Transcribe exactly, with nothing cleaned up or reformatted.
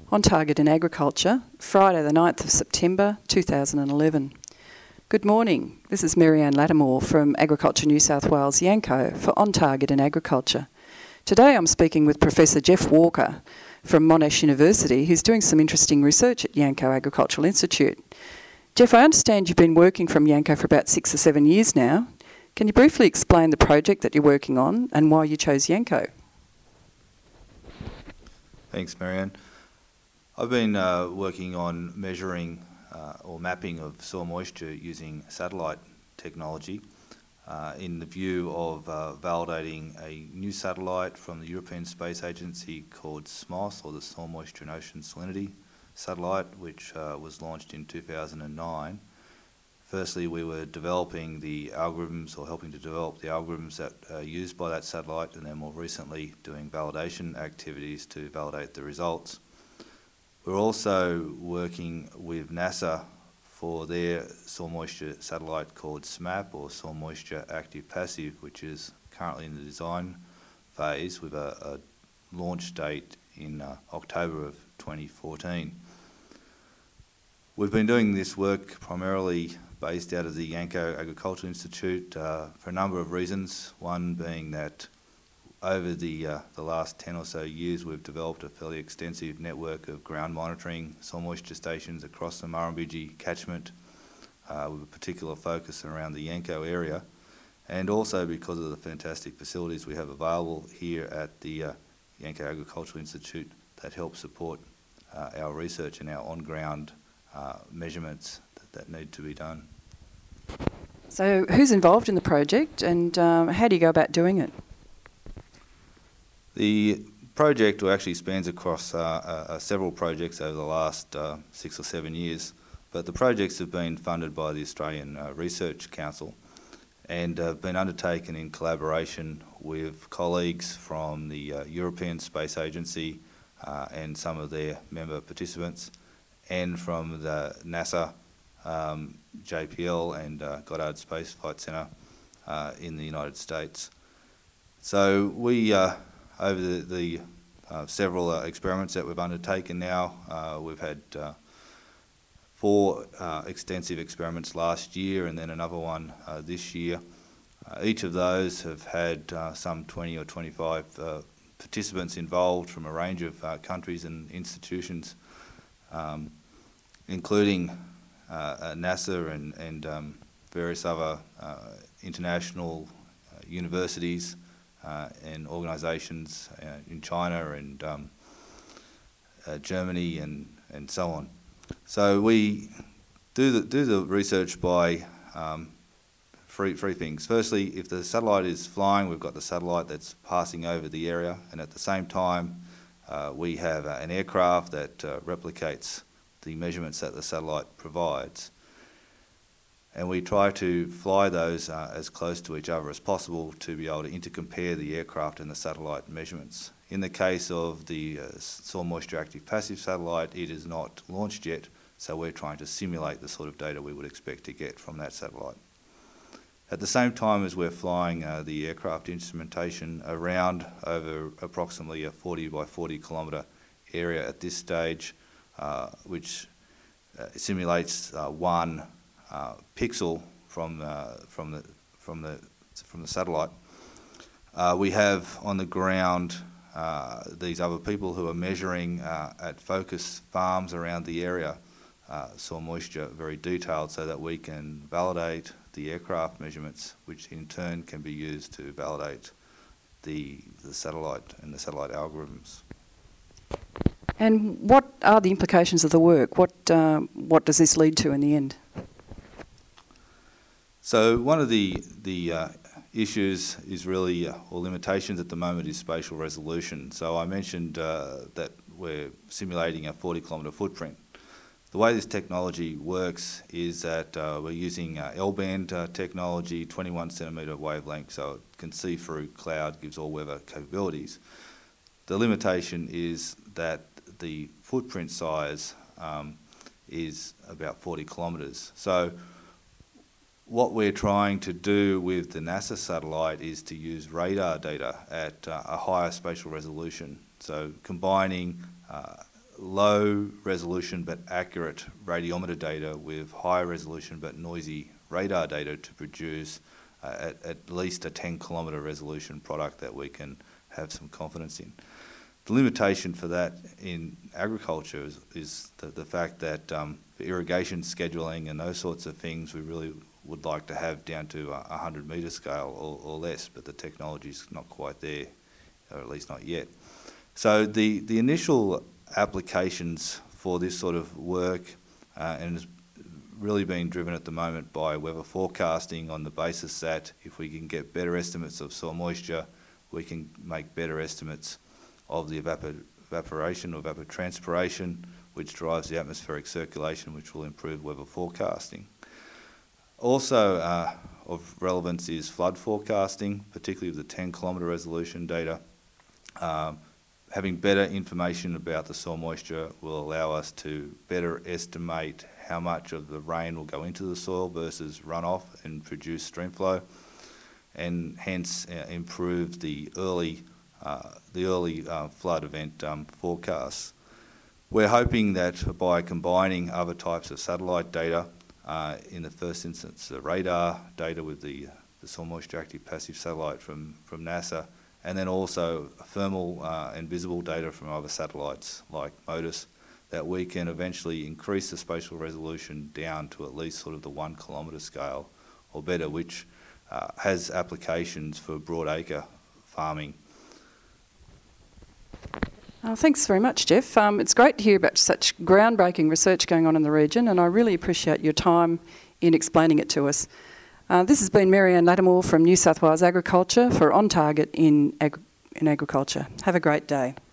On Target in Agriculture, Friday the ninth of September two thousand eleven. Good morning, this is Mary-Anne Lattimore from Agriculture New South Wales Yanco for On Target in Agriculture. Today I'm speaking with Professor Jeff Walker from Monash University, who's doing some interesting research at Yanco Agricultural Institute. Jeff, I understand you've been working from Yanco for about six or seven years now. Can you briefly explain the project that you're working on and why you chose Yanco? Thanks, Marianne. I've been uh, working on measuring uh, or mapping of soil moisture using satellite technology uh, in the view of uh, validating a new satellite from the European Space Agency called S M O S, or the Soil Moisture and Ocean Salinity Satellite, which uh, was launched in two thousand nine. Firstly, we were developing the algorithms, or helping to develop the algorithms that are used by that satellite, and then more recently doing validation activities to validate the results. We're also working with NASA for their soil moisture satellite called S M A P, or Soil Moisture Active Passive, which is currently in the design phase with a, a launch date in uh, October of twenty fourteen. We've been doing this work primarily based out of the Yanco Agricultural Institute uh, for a number of reasons. One being that over the, uh, the last ten or so years we've developed a fairly extensive network of ground monitoring soil moisture stations across the Murrumbidgee catchment uh, with a particular focus around the Yanco area, and also because of the fantastic facilities we have available here at the uh, Yanco Agricultural Institute that help support uh, our research and our on-ground uh, measurements that, that need to be done. So who's involved in the project, and um, how do you go about doing it? The project actually spans across uh, uh, several projects over the last uh, six or seven years, but the projects have been funded by the Australian uh, Research Council and have been undertaken in collaboration with colleagues from the uh, European Space Agency uh, and some of their member participants, and from the NASA, um, J P L and uh, Goddard Space Flight Centre uh, in the United States. So we uh, Over the, the uh, several uh, experiments that we've undertaken now, uh, we've had uh, four uh, extensive experiments last year and then another one uh, this year. Uh, each of those have had uh, some twenty or twenty-five uh, participants involved from a range of uh, countries and institutions, um, including uh, NASA and, and um, various other uh, international uh, universities, Uh, and organisations uh, in China and um, uh, Germany and, and so on. So we do the, do the research by um, three, three things. Firstly, if the satellite is flying, we've got the satellite that's passing over the area, and at the same time uh, we have uh, an aircraft that uh, replicates the measurements that the satellite provides. And we try to fly those uh, as close to each other as possible to be able to intercompare the aircraft and the satellite measurements. In the case of the uh, Soil Moisture Active Passive satellite, it is not launched yet, so we're trying to simulate the sort of data we would expect to get from that satellite. At the same time as we're flying uh, the aircraft instrumentation around over approximately a forty by forty kilometre area at this stage, uh, which uh, simulates uh, one Uh, pixel from uh, from the from the from the satellite. Uh, we have on the ground uh, these other people who are measuring uh, at focus farms around the area uh, soil moisture very detailed, so that we can validate the aircraft measurements, which in turn can be used to validate the the satellite and the satellite algorithms. And what are the implications of the work? What uh, what does this lead to in the end? So one of the the uh, issues is really, uh, or limitations at the moment, is spatial resolution. So I mentioned uh, that we're simulating a forty kilometre footprint. The way this technology works is that uh, we're using uh, L-band uh, technology, twenty-one centimetre wavelength, so it can see through cloud, gives all weather capabilities. The limitation is that the footprint size um, is about forty kilometres. So what we're trying to do with the NASA satellite is to use radar data at uh, a higher spatial resolution. So combining uh, low resolution but accurate radiometer data with high resolution but noisy radar data to produce uh, at, at least a ten kilometre resolution product that we can have some confidence in. The limitation for that in agriculture is, is the, the fact that um, for irrigation scheduling and those sorts of things, we really would like to have down to a one hundred metre scale or, or less, but the technology's not quite there, or at least not yet. So the, the initial applications for this sort of work uh, and is really being driven at the moment by weather forecasting on the basis that if we can get better estimates of soil moisture, we can make better estimates of the evapor evaporation or evapotranspiration, which drives the atmospheric circulation, which will improve weather forecasting. Also uh, of relevance is flood forecasting, particularly with the ten kilometre resolution data. Um, having better information about the soil moisture will allow us to better estimate how much of the rain will go into the soil versus runoff and produce stream flow, and hence uh, improve the early uh, the early uh, flood event um, forecasts. We're hoping that by combining other types of satellite data, uh, in the first instance the radar data with the, the soil moisture active passive satellite from, from NASA, and then also thermal uh, and visible data from other satellites like MODIS, that we can eventually increase the spatial resolution down to at least sort of the one kilometre scale or better, which uh, has applications for broadacre farming. Oh, thanks very much, Jeff. Um, it's great to hear about such groundbreaking research going on in the region, and I really appreciate your time in explaining it to us. Uh, this has been Mary Ann Lattimore from New South Wales Agriculture for On Target in, Ag in Agriculture. Have a great day.